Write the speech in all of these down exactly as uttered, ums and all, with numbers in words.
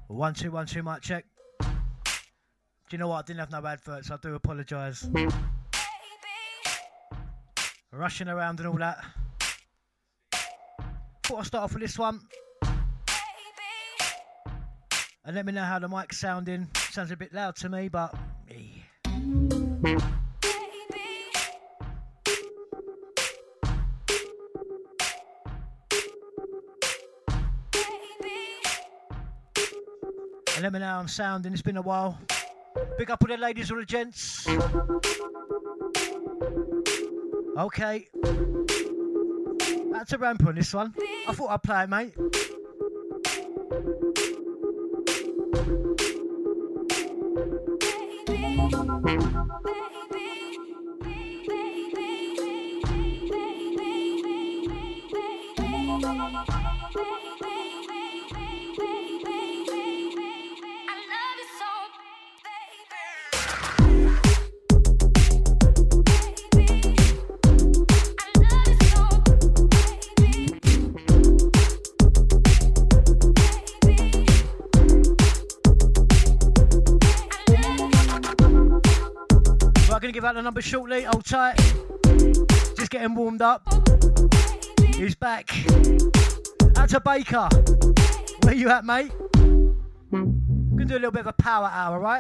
One, two, one, two, mic check. Do you know what? I didn't have no adverts. I do apologise. Rushing around and all that. Thought I'd start off with this one. And let me know how the mic's sounding. Sounds a bit loud to me, but me. And let me know how I'm sounding. It's been a while. Big up all the ladies or the gents. Okay. That's a ramp on this one. I thought I'd play it, mate. Give out the number shortly, hold tight. Just getting warmed up. He's back. Out to Baker. Where you at, mate? Gonna do a little bit of a power hour, right?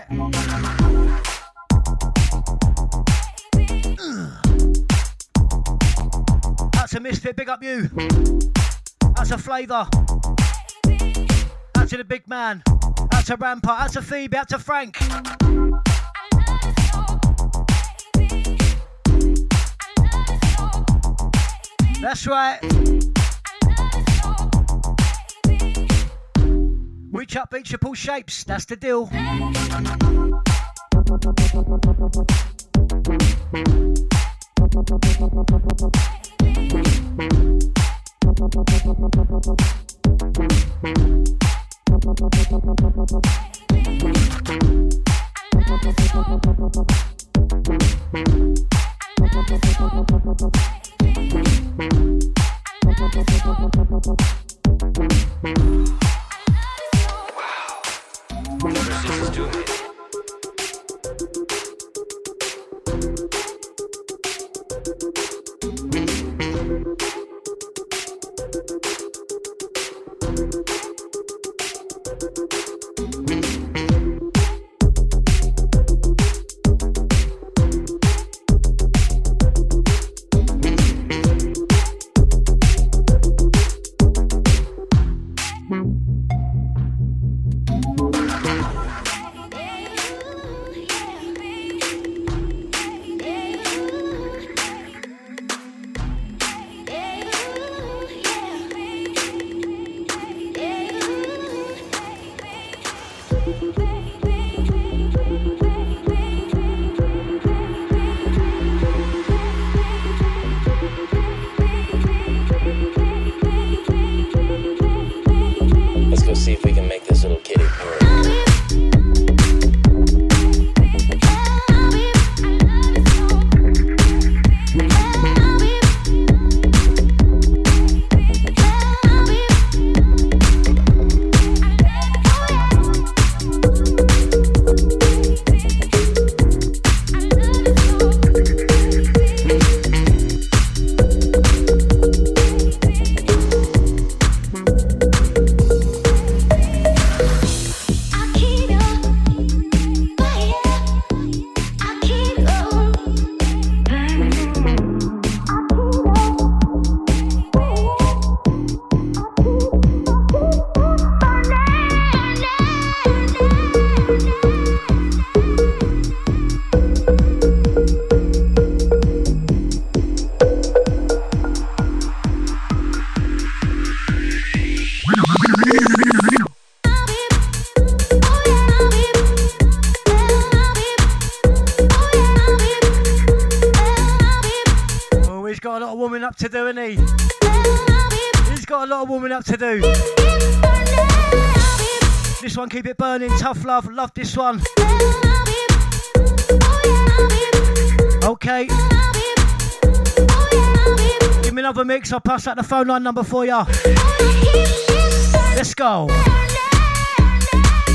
Out to Misfit, big up you. Out to Flavour. Out to the big man. Out to Rampart. Out to Phoebe. Out to Frank. That's right. Reach up, reach your pull shapes. That's the deal. To do, isn't he? He's got a lot of warming up to do. This one, keep it burning, tough love, love this one. Okay. Give me another mix, I'll pass out the phone line number for ya. Let's go.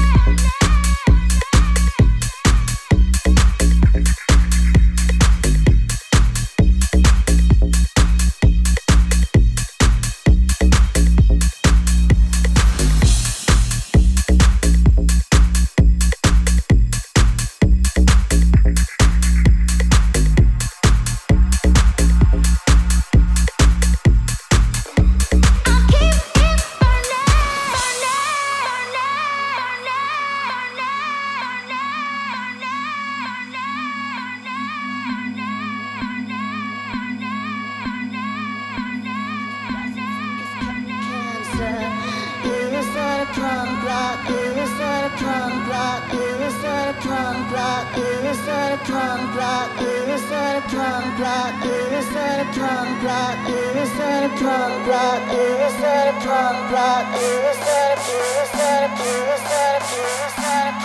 punk rock, is that a punk rock, is that a punk rock, is that a punk rock, is that a punk rock, is that a punk rock, is that a punk rock, is that a punk rock, is that a is that a is that a is that a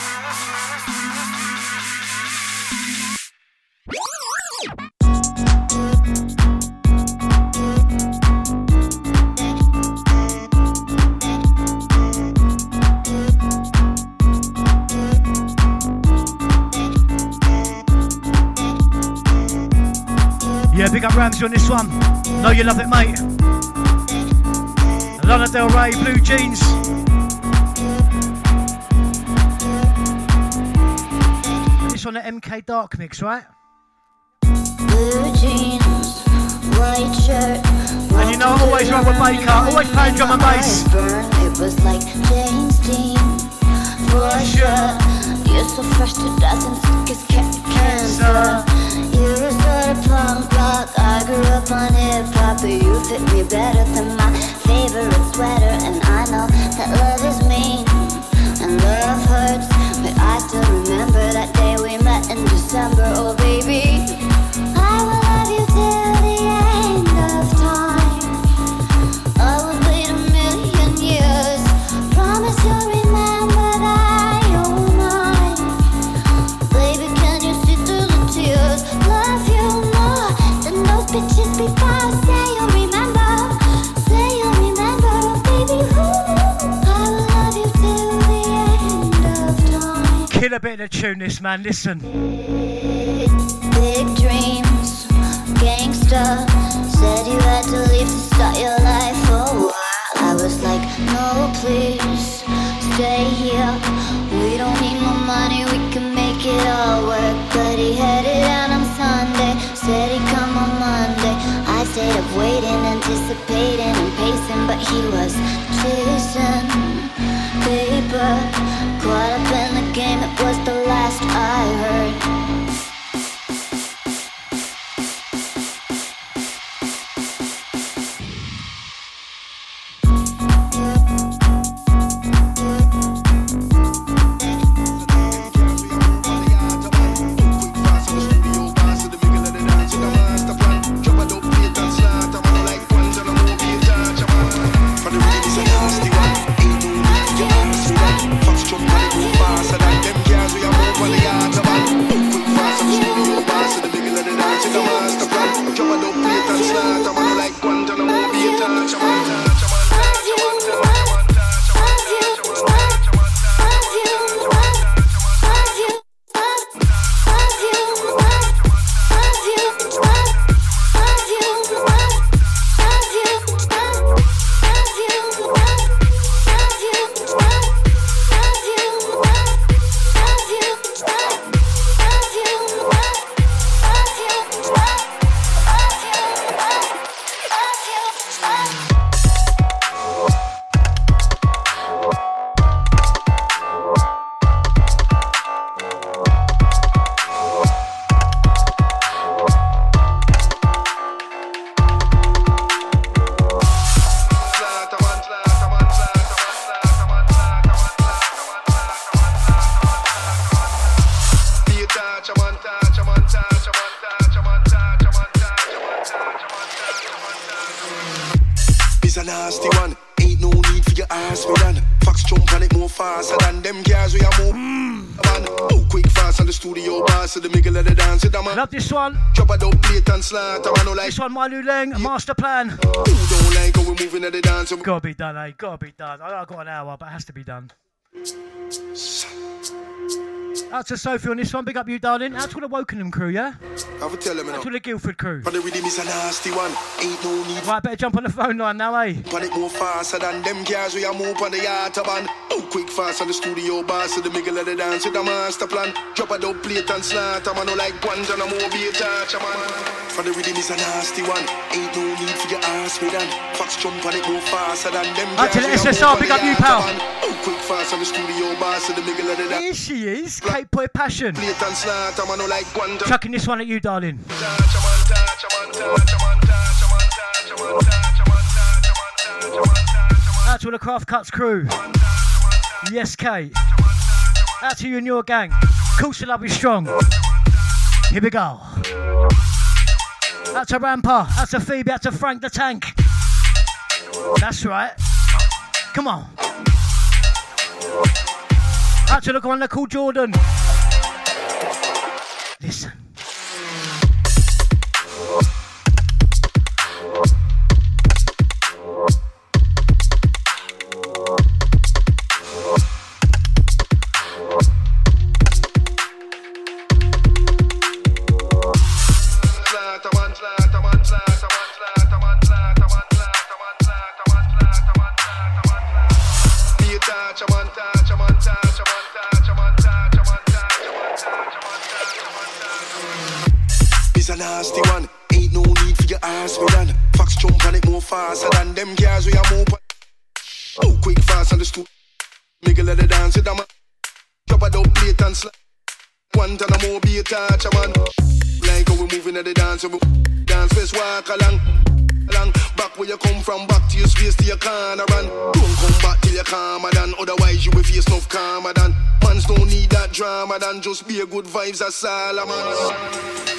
Yeah, big up Ramsey on this one. Know you love it, mate. Lana Del Rey, Blue Jeans. This on the M K Dark mix, right? blue jeans, white shirt. And you know I always run with Baker, always playing drum and bass. It was like James Dean, for sure. You're so fresh to death and it's cancer. You started punk rock, I grew up on hip hop, but you fit me better than my favorite sweater. And I know that love is mean and love hurts, but I still remember that day we met in December. Oh baby, I will love you till the end of time. I will wait a million years. Promise you'll remember that you're mine. Baby, can you see through the tears? Love you more than those bitches before. Say you'll remember, say you'll remember, baby. Ooh, I will love you till the end of time. Kill a bit of tune, this man. Listen. Big dreams, gangsta. Said you had to leave to start your life for a while. I was like, no, please, stay here. We don't need more money, we can make it all work. But he headed out on Sunday, said he'd come on Monday. I stayed up waiting, anticipating and pacing, but he was chasing paper. Caught up in the game, it was the last I heard. Love this one. Drop a dope plate and slaughter. I know like this one, Manu Leng, Master Plan. Who don't like how we moving at the dance? Gotta be done, eh? Gotta be done. I know I've got an hour, but it has to be done. Out to Sophie on this one. Big up you, darling. Out to the Wokenham crew, yeah? I will tell him. Out to the Guildford crew. But the rhythm is a nasty one. Ain't no need. Right, better jump on the phone line now, eh? But it more faster than them cars we are move on the autobahn. Oh, quick fast on the studio bars to the middle of the dance with the master plan. Drop a dope plate and slaughter, man. No like ones and a movie touch, man. For the rhythm is a nasty one. Ain't no need for your ass with them. Fox jump on it more faster than them cars. Out to the S S R, big up you, pal. Oh, quick fast on the studio bars to the middle of the dance. Here she is, Cape Boy Passion. Plate and slaughter, man. No like one. Chucking this one at you, darling. Out to all the Craft Cuts crew. Yes, Kate. Out to you and your gang. Culture Love is strong. Here we go. Out to Rampa. Out to Phoebe. Out to Frank the Tank. That's right. Come on. Out to the one that called Jordan. Listen. It's a nasty one, ain't no need for your ass, we run. Fox jump on it more faster than them cars we are move. Oh, quick, fast on the stoop. Make a let it dance with them. Drop a dope plate and slap. One time more be a touch, man. Like how we moving at the dance, we dance first walk along. Along, back where you come from, back to your space, to your corner run. Don't come back till you're calmer than, otherwise you will face enough calmer than. Mans don't need that drama than, just be a good vibes as Solomon.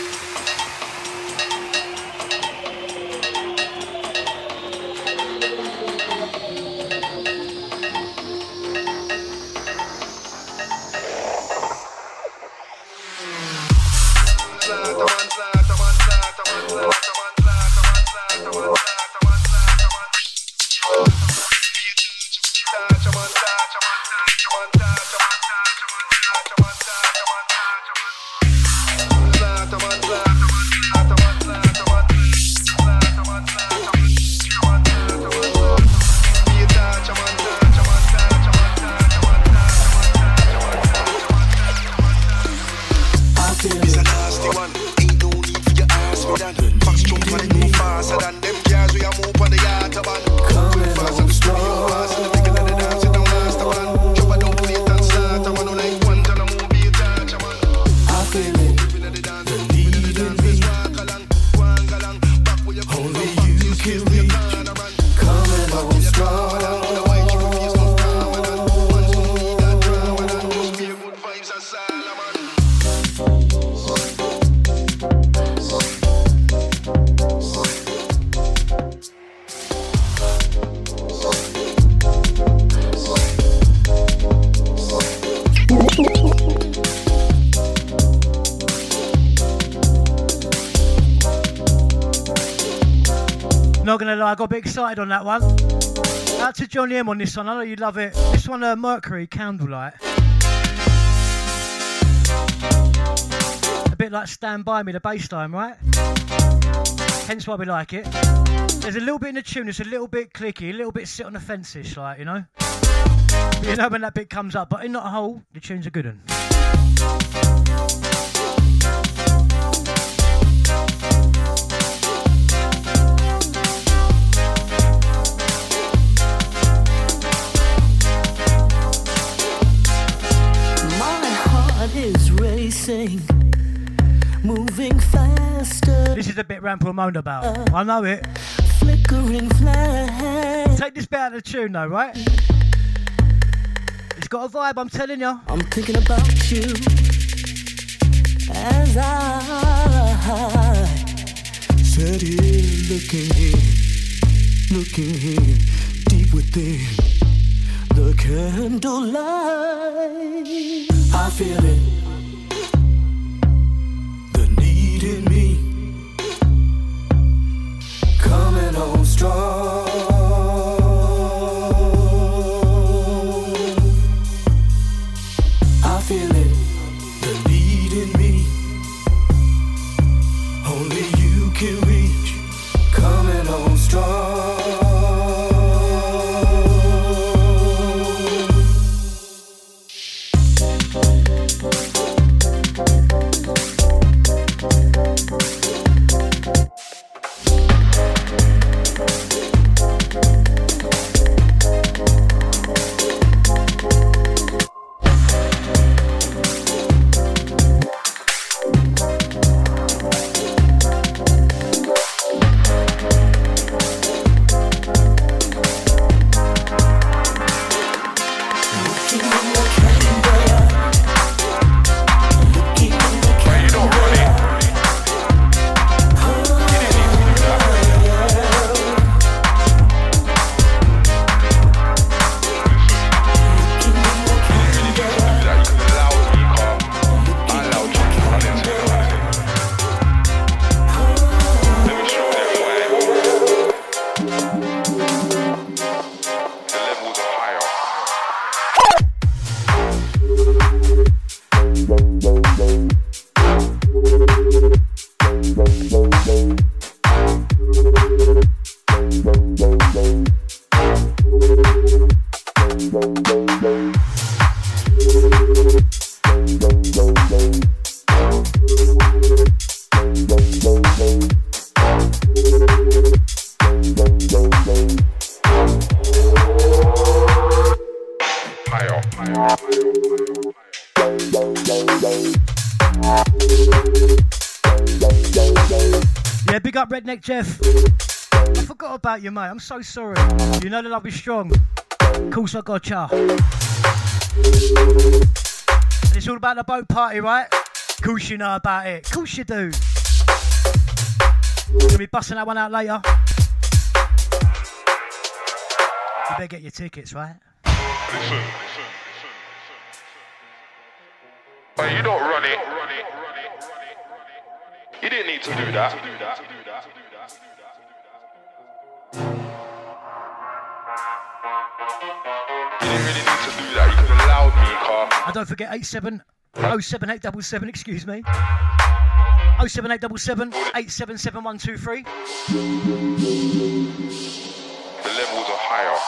Not gonna lie, I got a bit excited on that one. Out to Johnny M on this one, I know you love it. This one, uh, Mercury, Candlelight. A bit like Stand By Me, the bass line, right? Hence why we like it. There's a little bit in the tune, it's a little bit clicky, a little bit sit on the fence-ish, like, you know? But you know when that bit comes up, but in not a whole, the tune's a good one. Is racing, moving faster. This is a bit Rampa moaned about. I know it. Flickering flame. Take this bit out of the tune though, right? It's got a vibe, I'm telling you. I'm thinking about you as I sit here looking in, looking in, deep within the candlelight. I feel it, the need in me coming on strong. I feel it, the need in me only you can reach, coming on strong. Yeah, big up Redneck Jeff. I forgot about you, mate. I'm so sorry. You know the love is strong. Of course I gotcha. And it's all about the boat party, right? Of course you know about it. Of course you do. Gonna be busting that one out later. You better get your tickets, right? Listen. But you don't run it. You didn't need to do that. You didn't really need to do that. You could have allowed me, car. And don't forget eight seven oh seven eight seven seven, excuse me. oh seven eight seven seven eight seven seven one two three. The levels are higher.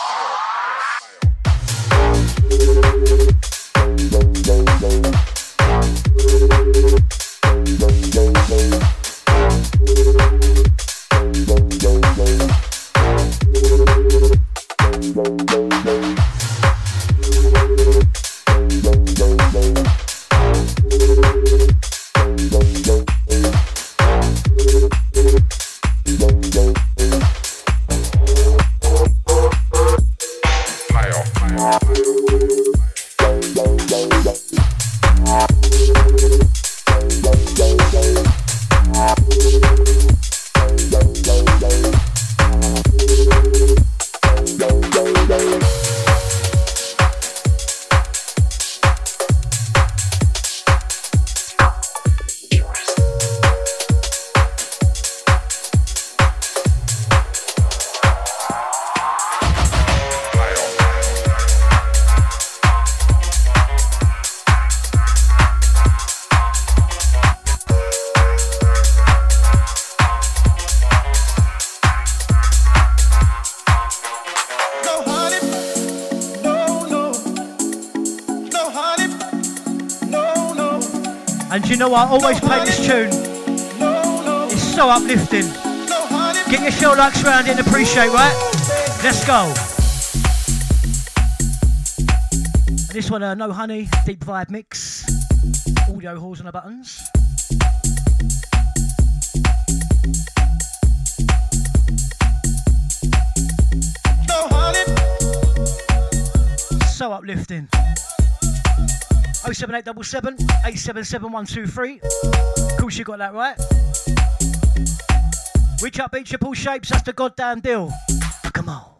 You know what? I always play this tune. It's so uplifting. Get your show likes round it and appreciate, right? Let's go. And this one, uh, No Honey, Deep Vibe Mix. Audio halls on the buttons. So uplifting. oh seven eight seven seven eight seven seven one two three. Of course you got that right. Reach up, beat your pull shapes, that's the goddamn deal. Come on.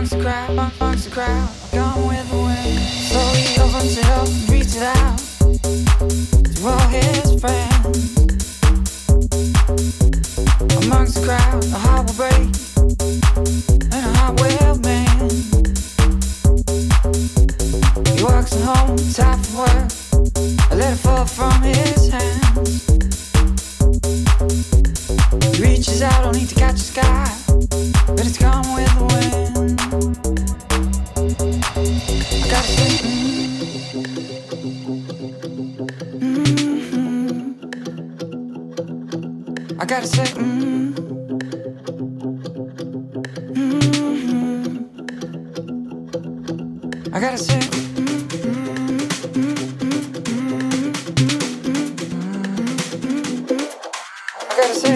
Amongst the crowd, amongst the crowd, gone with the wind. Slowly opens it up and reaches out to all his friends. Amongst the crowd, a heart will break and a heart will mend. He walks home, tired from work, a letter fall from his hands. He reaches out, don't need to catch the sky, but it's gone with the wind. I gotta say, mm-hmm. I gotta say, mm-hmm. Mm-hmm. I gotta say, I gotta say.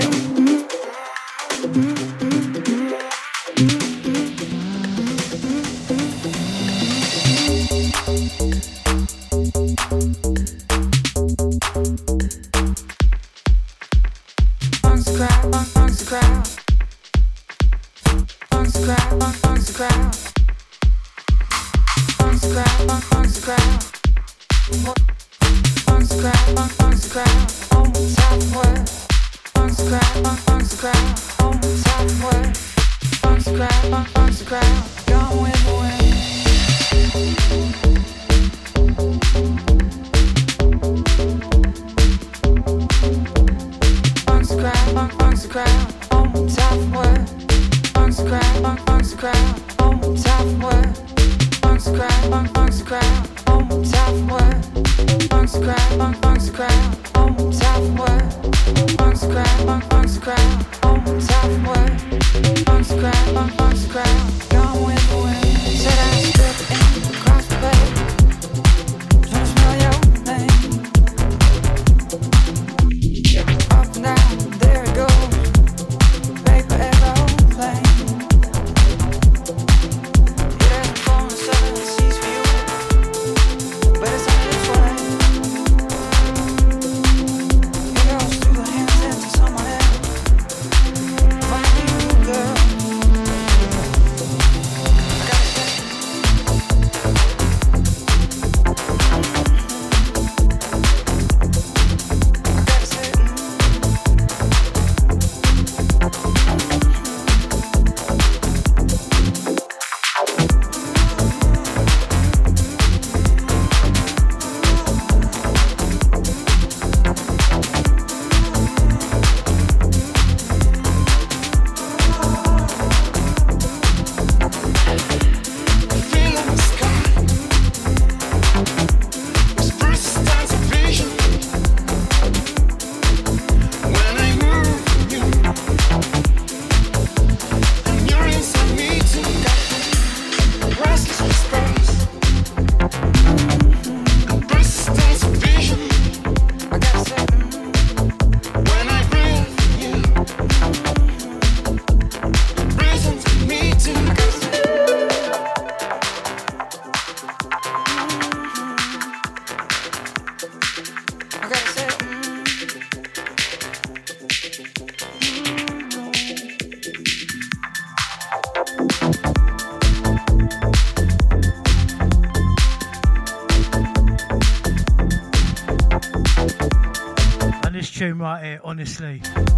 Right here, honestly.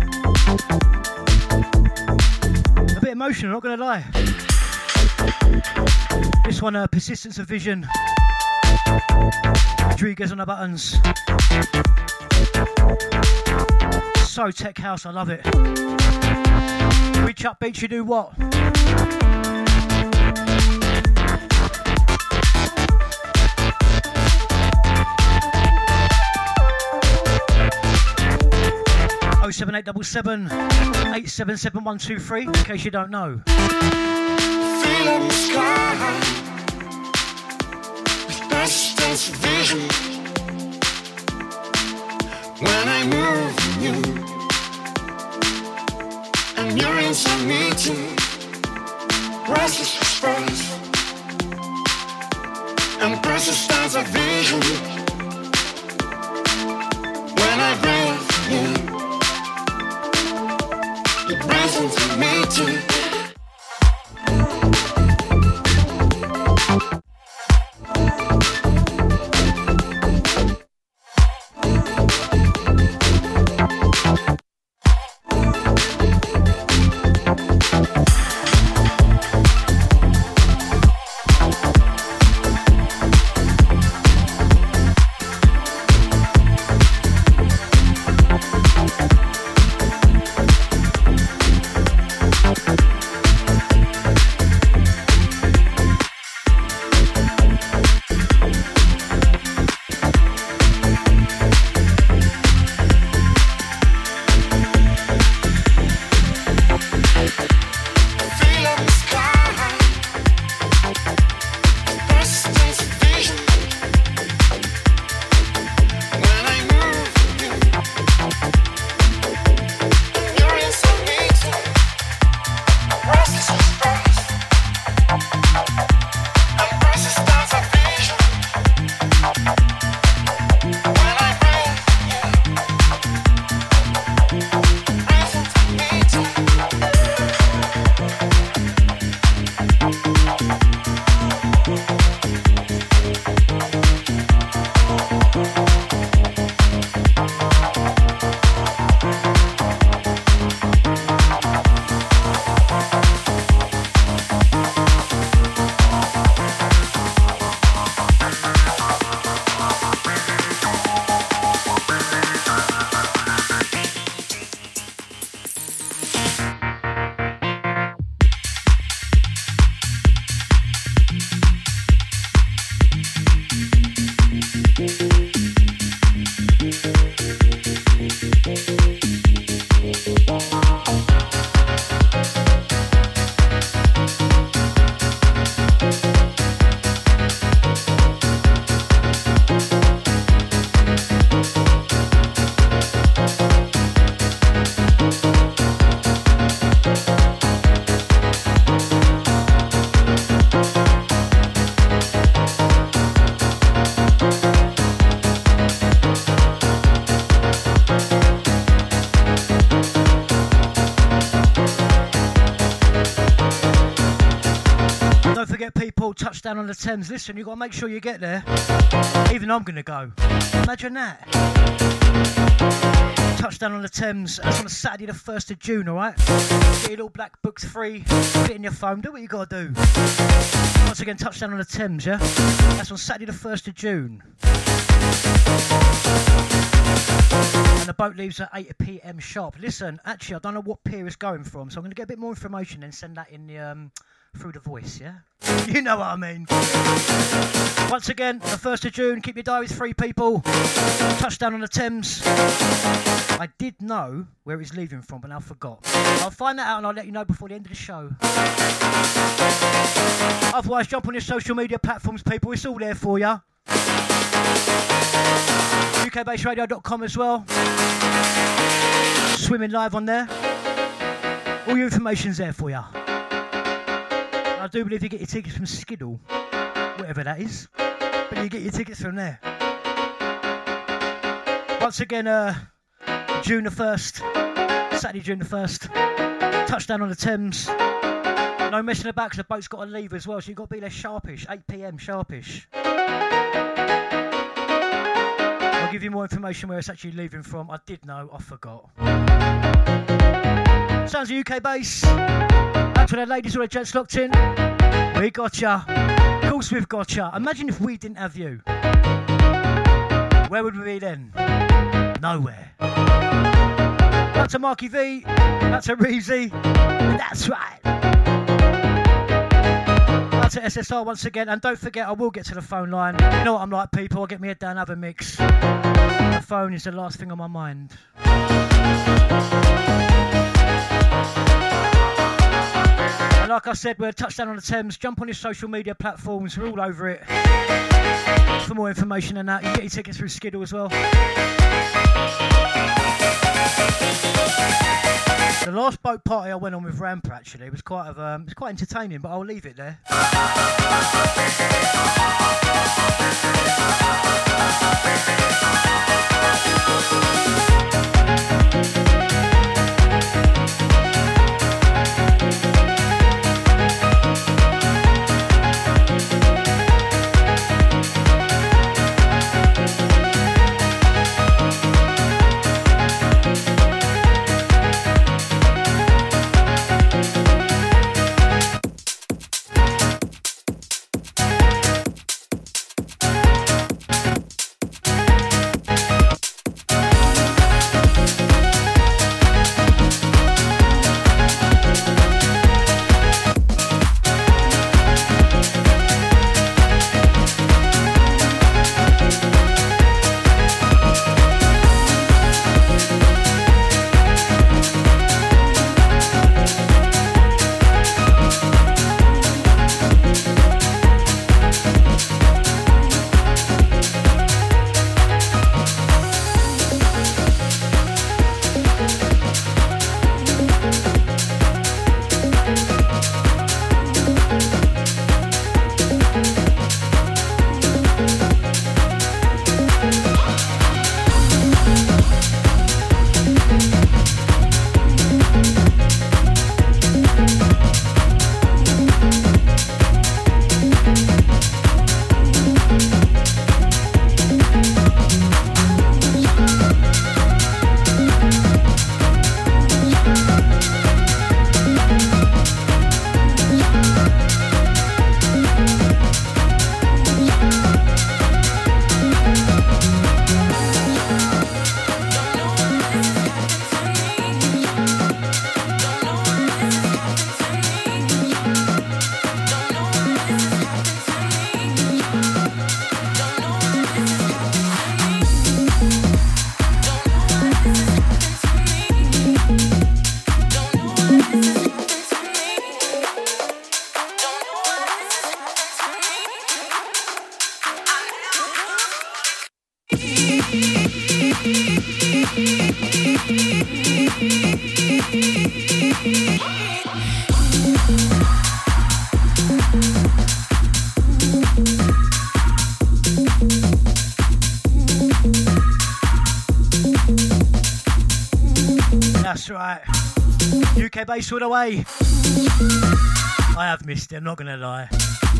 A bit emotional, not gonna lie. This one, uh, Persistence of Vision. Rodriguez on the buttons. So tech house, I love it. Reach up, beats you do what? oh seven eight seven seven, eight seven seven one two three, in case you don't know. Feeling the sky with persistence of vision. When I move you and you're inside me too. Restless whispers and persistence of vision. When I breathe you, it breathes into me too. don't forget, people, touchdown on the Thames. Listen, you've got to make sure you get there. Even I'm going to go. Imagine that. Touchdown on the Thames. That's on a Saturday the first of June, alright? Get your little black books free. Put it in your phone. Do what you got to do. Once again, touchdown on the Thames, yeah? That's on Saturday the first of June. And the boat leaves at eight p.m. sharp. Listen, actually, I don't know what pier it's going from, so I'm going to get a bit more information and send that in the... Um, through the voice, yeah? You know what I mean. Once again, the first of June, keep your diaries free, people. Touchdown on the Thames. I did know where it's leaving from, but now I forgot. I'll find that out and I'll let you know before the end of the show. Otherwise, jump on your social media platforms, people. It's all there for you. U K base radio dot com as well. Swimming live on there. All your information's there for you. I do believe you get your tickets from Skiddle, whatever that is, but you get your tickets from there. Once again, uh, June the first, Saturday, June the first, touchdown on the Thames. No messing about because the boat's got to leave as well, so you've got to be there sharpish, eight p.m. sharpish. I'll give you more information where it's actually leaving from. I did know, I forgot. Sounds of U K bass. Out to the ladies or the gents locked in. We got ya. Of course we've got ya. Imagine if we didn't have you. Where would we be then? Nowhere. Out to Marky V. Out to Reezy. That's right. Out to S S R once again. And don't forget, I will get to the phone line. You know what I'm like, people. I'll get me head down, have a mix. The phone is the last thing on my mind. And like I said, we're touchdown on the Thames. Jump on your social media platforms. We're all over it. For more information and that, you can get your tickets through Skiddle as well. The last boat party I went on with Rampa actually was quite of um, it was quite entertaining, but I'll leave it there. That's right. U K bass all the way. I have missed it, I'm not gonna lie.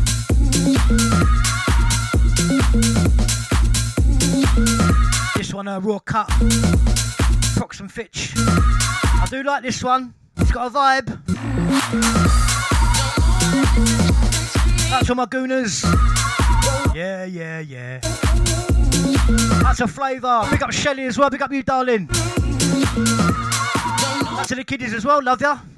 This one, a uh, raw cut. Prox and Fitch. I do like this one. It's got a vibe. That's all my gooners. Yeah, yeah, yeah. That's a flavour. Big up Shelly as well. Big up you, darling. That's to the kiddies as well. Love ya.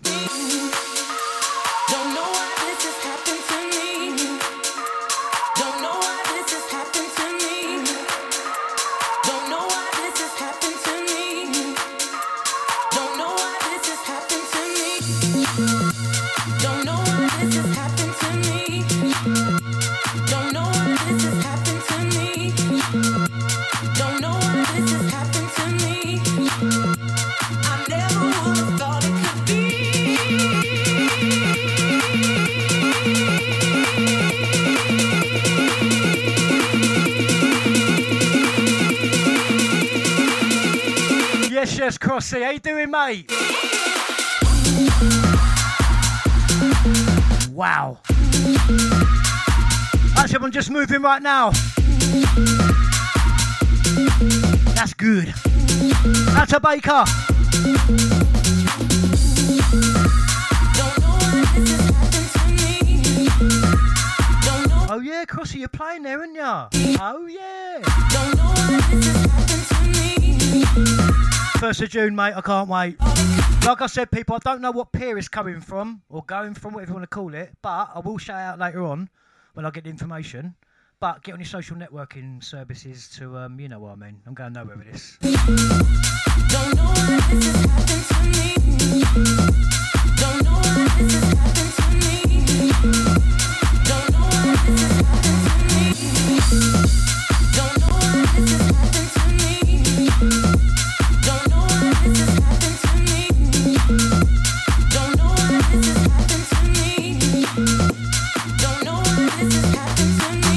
Yes, Crossy, how you doing, mate? Wow. That's everyone just moving right now. That's good. That's a Baker. Oh yeah, Crossy, you're playing there, aren't ya? Oh yeah. First of June, mate, I can't wait. Like I said, people, I don't know what pier it's coming from, or going from, whatever you want to call it, but I will shout out later on when I get the information. But get on your social networking services to, um, you know what I mean. I'm going nowhere with this. Don't know why this has happened to me. Don't know why this has happened to me. Don't know why this has happened to me. Don't know why this has happened to me. Don't know why this has happened to me. Don't know why this has happened to me. Don't know why this has happened to me.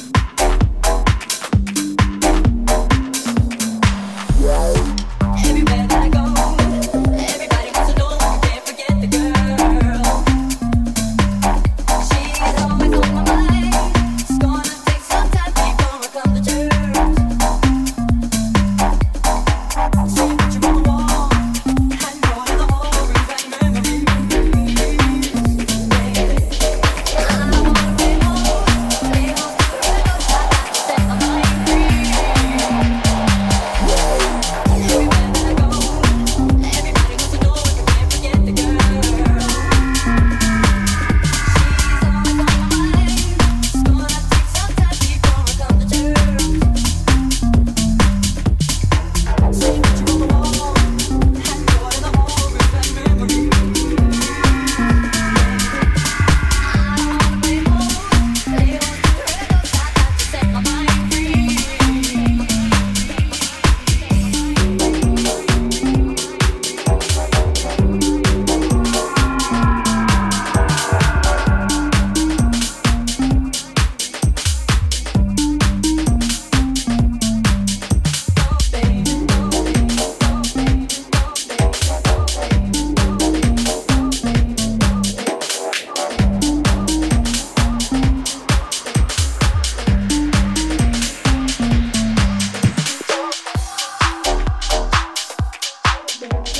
Everybody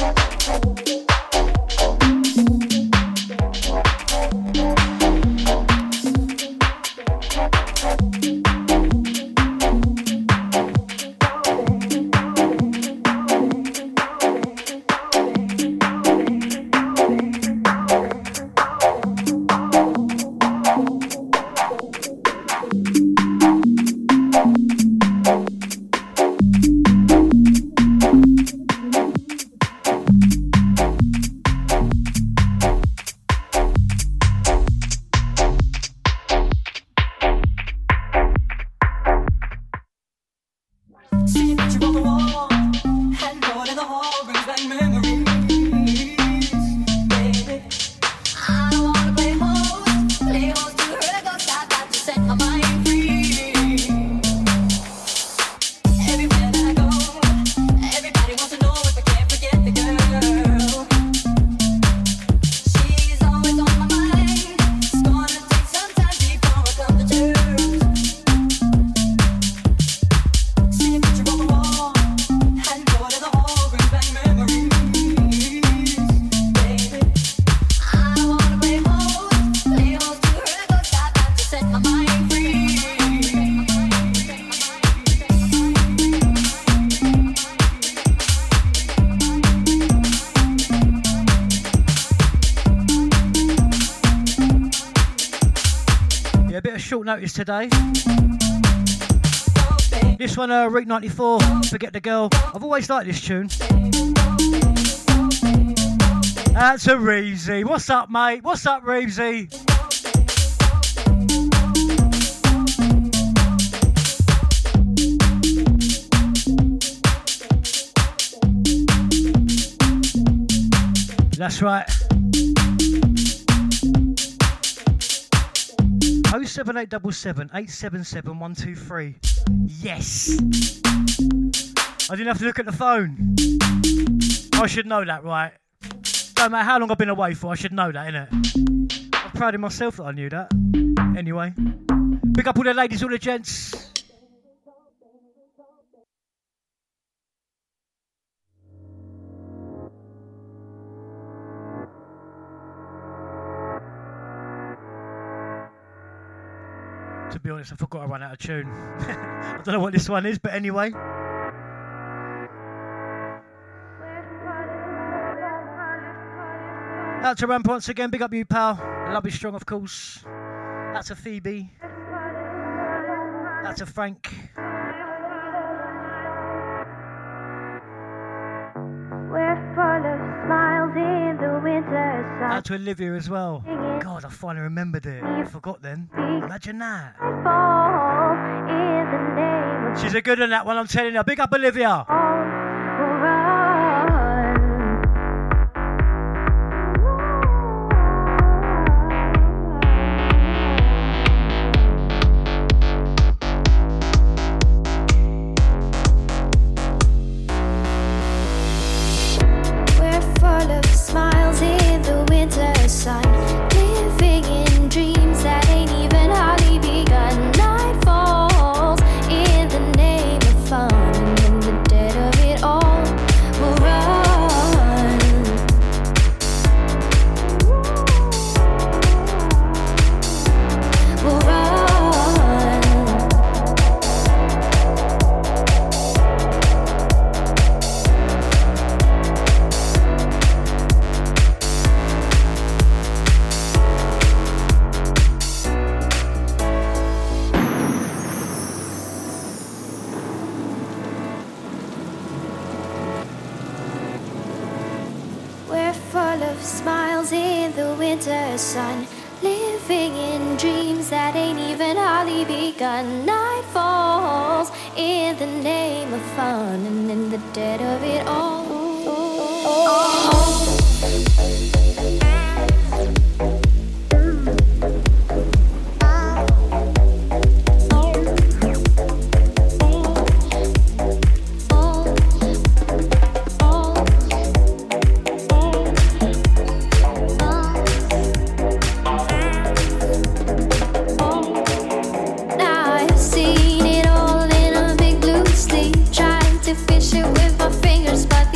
Notice today. This one, uh, Route ninety-four, Forget the Girl. I've always liked this tune. That's a Reevesy. What's up, mate? What's up, Reevesy? That's right. oh seven eight seven seven, eight seven seven, one two three. Yes! I didn't have to look at the phone. I should know that, right? Don't matter how long I've been away for, I should know that, innit? I'm proud of myself that I knew that. Anyway. Pick up all the ladies, all the gents. To be honest, I forgot I ran out of tune. I don't know what this one is, but anyway. Out to Ramp once again, big up you, pal. Love you strong, of course. That's a Phoebe. That's a Frank. We're full of smiles in the winter sun. Out to Olivia as well. God, I finally remembered it. I forgot then. Imagine that. She's a good one, that one, I'm telling you. Big up Olivia. We're full of smiles in the winter sun. Living in dreams that ain't even hardly begun. Night falls in the name of fun, and in the dead of it all, we'll run. We'll run. We're full of smiles in the winter sun, living in dreams that ain't even hardly begun. Night falls in the name of fun, and in the dead of it all. Now I've seen it all in a big blue sleep, trying to fish it with my fingers, but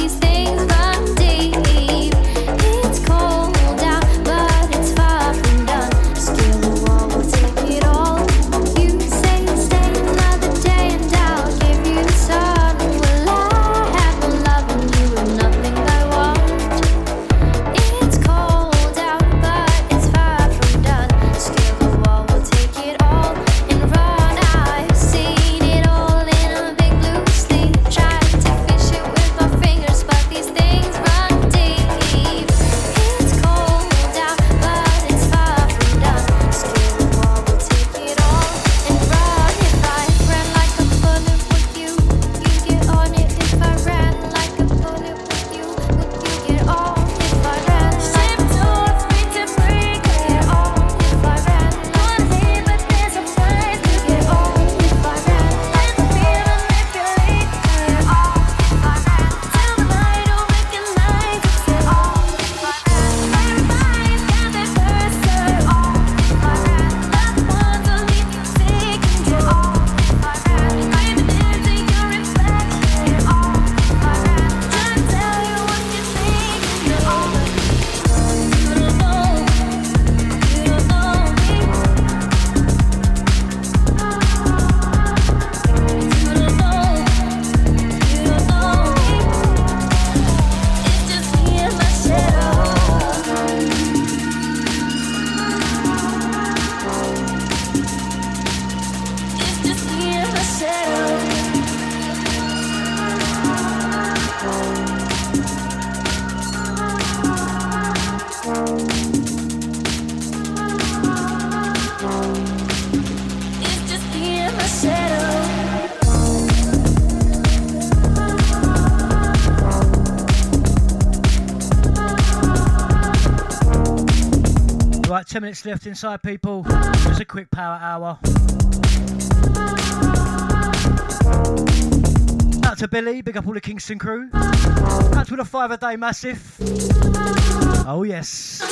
ten minutes left inside, people. Just a quick power hour. Out to Billy, big up all the Kingston crew. Out to the five a day massive. Oh yes.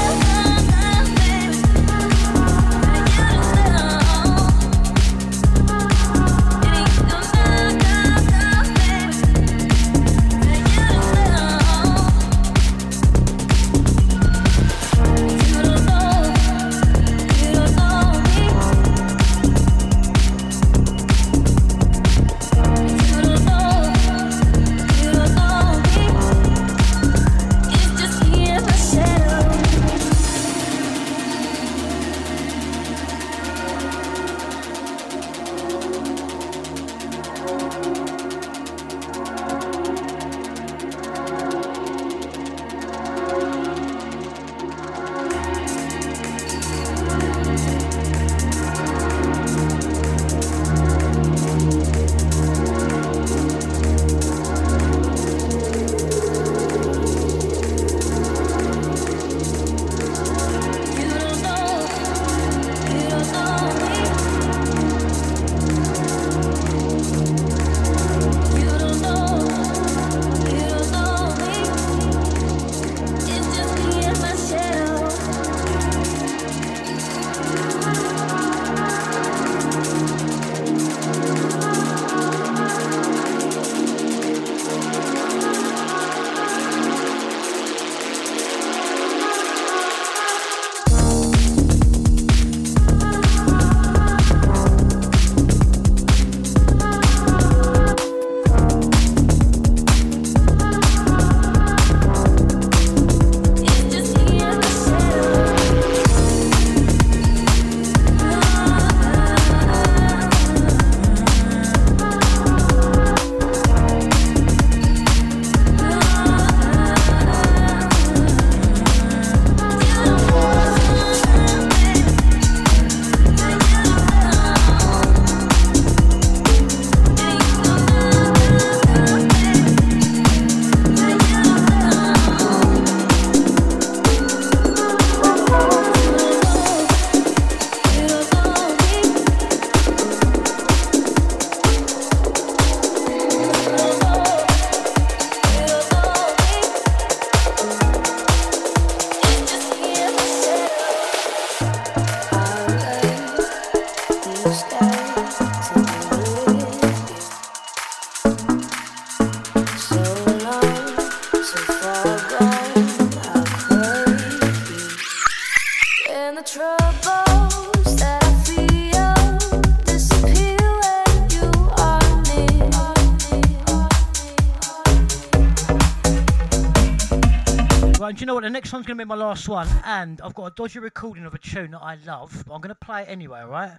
And do you know what? The next one's going to be my last one, and I've got a dodgy recording of a tune that I love, but I'm going to play it anyway, alright?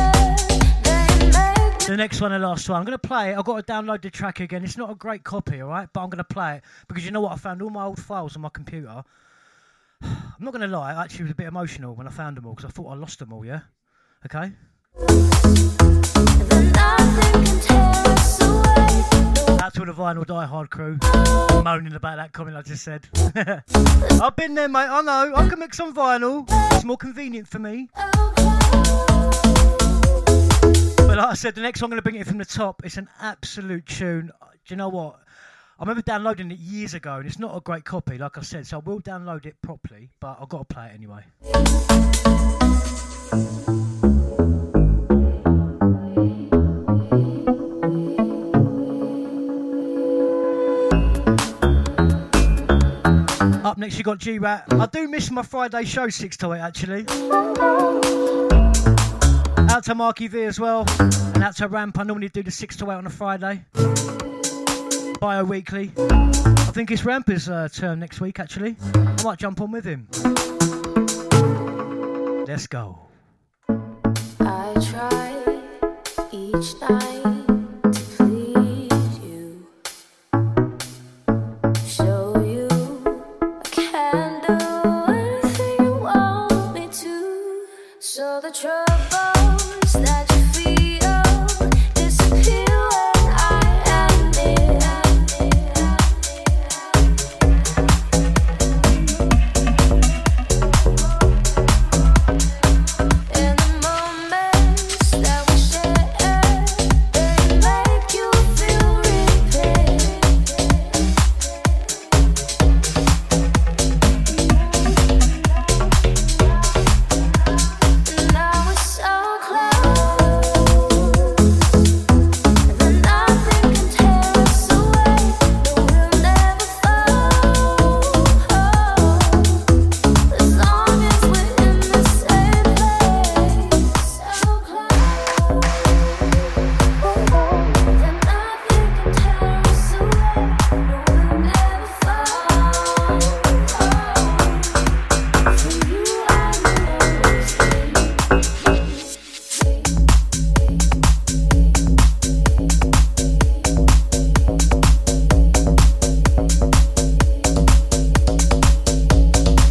The next one, the last one. I'm going to play it. I've got to download the track again. It's not a great copy, alright? But I'm going to play it, because you know what? I found all my old files on my computer. I'm not going to lie, I actually was a bit emotional when I found them all, because I thought I lost them all, yeah? Okay? Out to the Vinyl Die Hard crew, moaning about that comment I just said. I've been there, mate, I know. I can mix on vinyl. It's more convenient for me. But like I said, the next one I'm going to bring it from the top. It's an absolute tune. Do you know what? I remember downloading it years ago, and it's not a great copy, like I said, so I will download it properly, but I've got to play it anyway. Up next you got G-Rat. I do miss my Friday show six to eight actually. Out to Marky V as well. And out to Ramp. I normally do the six to eight on a Friday. Bio-weekly. I think it's Ramp's uh, turn next week actually. I might jump on with him. Let's go. I try each night.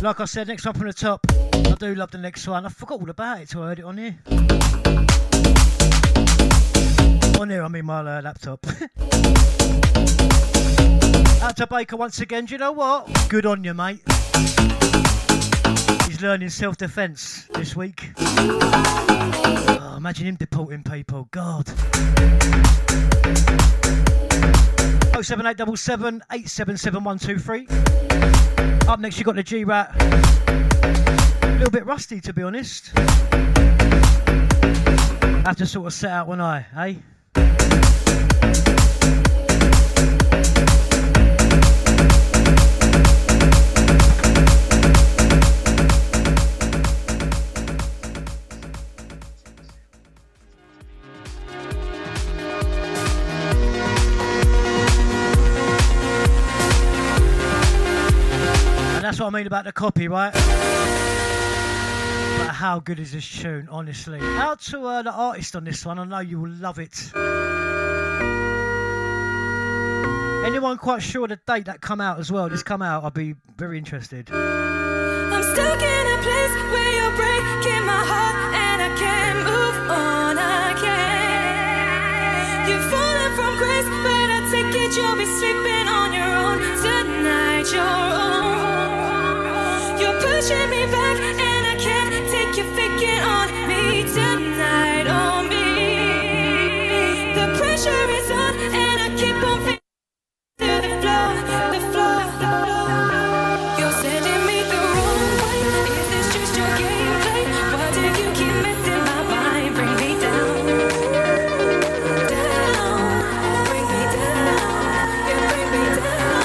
Like I said, next one from the top. I do love the next one. I forgot all about it till I heard it on here. On here, I mean my uh, laptop. Out to Baker once again. Do you know what? Good on you, mate. He's learning self-defence this week. Oh, imagine him deporting people. God. oh seven eight seven seven, eight seven seven one two three. Up next you got the G-Rat. A little bit rusty, to be honest. I have to sort of set out one eye, eh? That's what I mean about the copy, right? But how good is this tune, honestly? Out to uh, the artist on this one, I know you will love it. Anyone quite sure the date that come out as well? This come out, I'll be very interested. I'm stuck in a place where you're breaking my heart and I can't move on, I can't. You've fallen from grace, but I take it you'll be sleeping on your own tonight, your own. You're pushing me back and I can't take you faking on me tonight, on me. The pressure is on and I keep on faking to the floor, the floor, the floor. You're sending me the wrong way. Is this just your gameplay? Why do you keep messing my mind? Bring me down, down, bring me down, yeah, bring me down.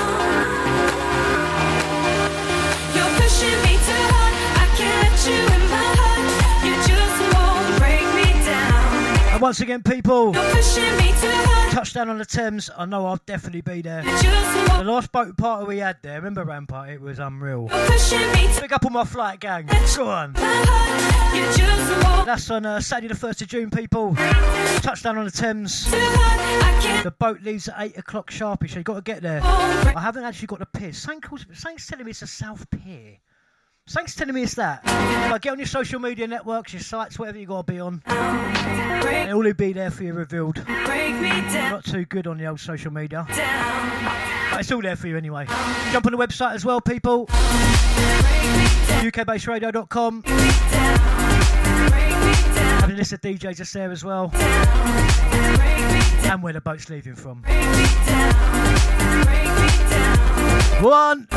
You're pushing me too hard, I can't let you in my heart. You just won't break me down. And once again, people, You're pushing me too hard. touchdown on the Thames, I know I'll definitely be there. You just The won't. last boat party we had there, remember Rampart? It was unreal. You're pushing me too Pick up on my flight, gang. Go on. my heart. You just won't. That's on uh, Saturday the first of June, people. Touchdown on the Thames. Too hard, I can't. The boat leaves at eight o'clock sharpish, so you've got to get there. won't break. I haven't actually got the pier. Saint's telling me it's a South Pier. Saint's telling me it's that. But get on your social media networks, your sites, whatever you got to be on. Break, It'll all be there for you revealed. break me down, Not too good on the old social media. down. But it's all there for you anyway. Jump on the website as well, people. U K based radio dot com. Having a list of D Js just there as well. And where the boat's leaving from. One.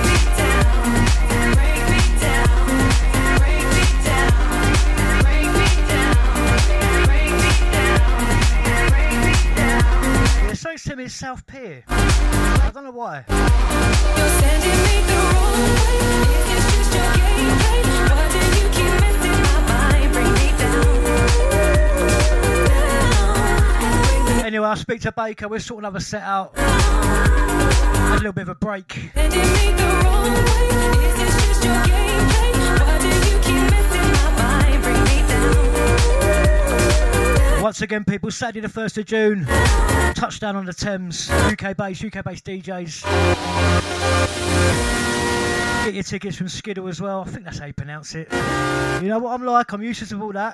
Yeah, Saint's telling me it's South Pier. I don't know why. You're sending me the wrong way. Is this just your gameplay? Why do you keep messing my mind? Bring me down, down, bring me Anyway, I'll speak to Baker. We'll sort another set out. Had a little bit of a break. sending me the wrong way. Is this just your gameplay? Why do you keep messing my mind? Bring me down, Once again, people, Saturday the first of June. Touchdown on the Thames. U K based, U K based D Js. Get your tickets from Skiddle as well. I think that's how you pronounce it. You know what I'm like, I'm useless with all that.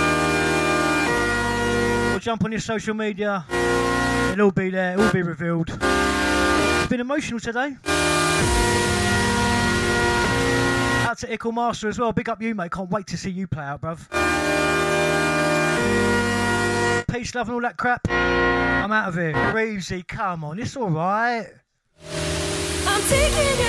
Or jump on your social media. It'll all be there, it'll all be revealed. It's been emotional today. Out to Ickle Master as well. Big up you, mate. Can't wait to see you play out, bruv. Peace, love and all that crap. I'm out of here. Reevesy, come on, it's alright. I'm taking you